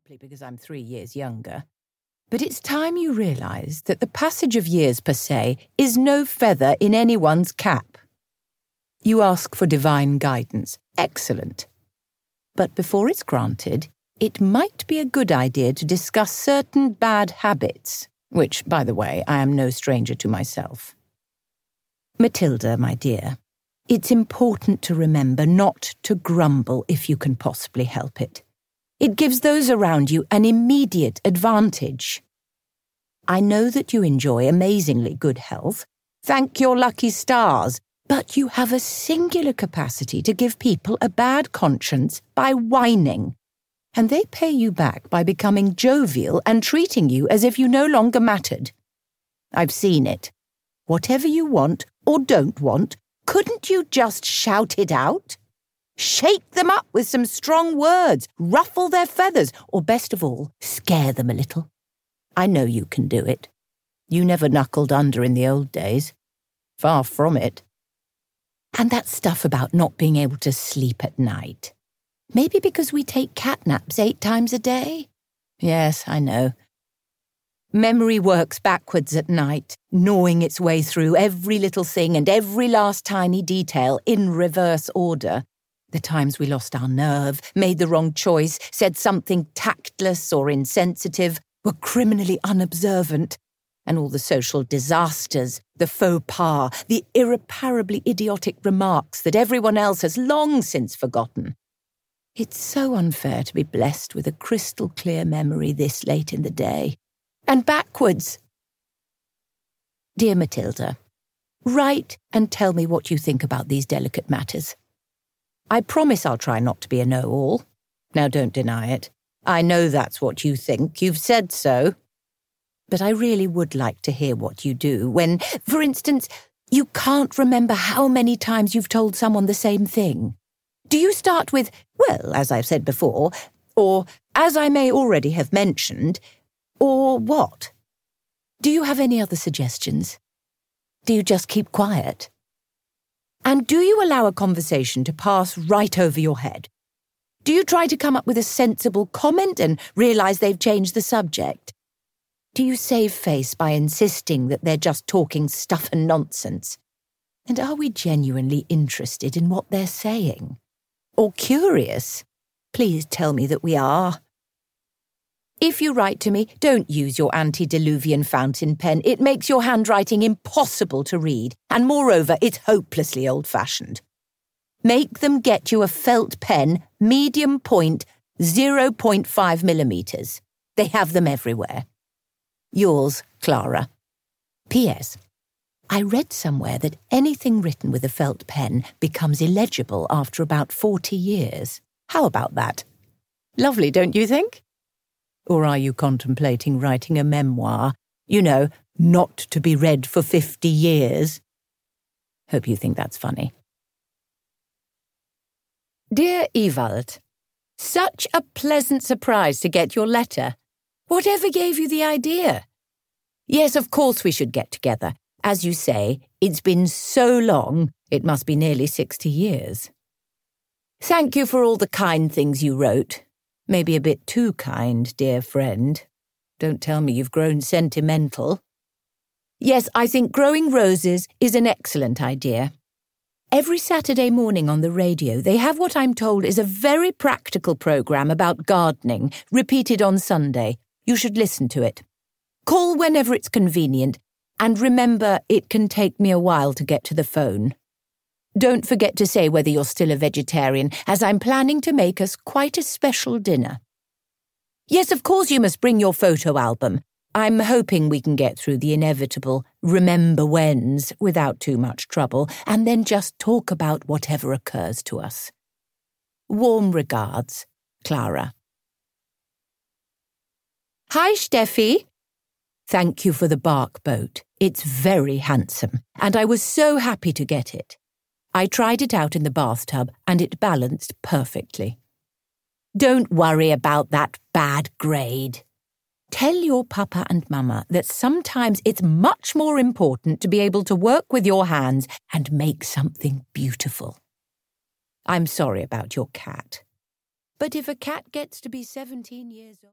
simply because I'm 3 years younger. But it's time you realise that the passage of years per se is no feather in anyone's cap. You ask for divine guidance. Excellent. But before it's granted, it might be a good idea to discuss certain bad habits, which, by the way, I am no stranger to myself. Matilda, my dear, it's important to remember not to grumble if you can possibly help it. It gives those around you an immediate advantage. I know that you enjoy amazingly good health. Thank your lucky stars. But you have a singular capacity to give people a bad conscience by whining. And they pay you back by becoming jovial and treating you as if you no longer mattered. I've seen it. Whatever you want or don't want, couldn't you just shout it out? Shake them up with some strong words, ruffle their feathers, or best of all, scare them a little. I know you can do it. You never knuckled under in the old days. Far from it. And that stuff about not being able to sleep at night. Maybe because we take cat naps 8 times a day? Yes, I know. Memory works backwards at night, gnawing its way through every little thing and every last tiny detail in reverse order. The times we lost our nerve, made the wrong choice, said something tactless or insensitive, were criminally unobservant, and all the social disasters, the faux pas, the irreparably idiotic remarks that everyone else has long since forgotten. It's so unfair to be blessed with a crystal-clear memory this late in the day. And backwards. Dear Matilda, write and tell me what you think about these delicate matters. I promise I'll try not to be a know-all. Now don't deny it. I know that's what you think. You've said so. But I really would like to hear what you do when, for instance, you can't remember how many times you've told someone the same thing. Do you start with, well, as I've said before, or as I may already have mentioned, or what? Do you have any other suggestions? Do you just keep quiet? And do you allow a conversation to pass right over your head? Do you try to come up with a sensible comment and realise they've changed the subject? Do you save face by insisting that they're just talking stuff and nonsense? And are we genuinely interested in what they're saying? Or curious? Please tell me that we are. If you write to me, don't use your antediluvian fountain pen. It makes your handwriting impossible to read, and moreover, it's hopelessly old-fashioned. Make them get you a felt pen, medium point, 0.5 millimetres. They have them everywhere. Yours, Clara. P.S. I read somewhere that anything written with a felt pen becomes illegible after about 40 years. How about that? Lovely, don't you think? Or are you contemplating writing a memoir? You know, not to be read for 50 years. Hope you think that's funny. Dear Ewald, such a pleasant surprise to get your letter. Whatever gave you the idea? Yes, of course we should get together. As you say, it's been so long, it must be nearly 60 years. Thank you for all the kind things you wrote. Maybe a bit too kind, dear friend. Don't tell me you've grown sentimental. Yes, I think growing roses is an excellent idea. Every Saturday morning on the radio, they have what I'm told is a very practical programme about gardening, repeated on Sunday. You should listen to it. Call whenever it's convenient, and remember it can take me a while to get to the phone. Don't forget to say whether you're still a vegetarian, as I'm planning to make us quite a special dinner. Yes, of course you must bring your photo album. I'm hoping we can get through the inevitable remember whens without too much trouble, and then just talk about whatever occurs to us. Warm regards, Clara. Hi, Steffi. Thank you for the bark boat. It's very handsome, and I was so happy to get it. I tried it out in the bathtub, and it balanced perfectly. Don't worry about that bad grade. Tell your papa and mama that sometimes it's much more important to be able to work with your hands and make something beautiful. I'm sorry about your cat. But if a cat gets to be 17 years old...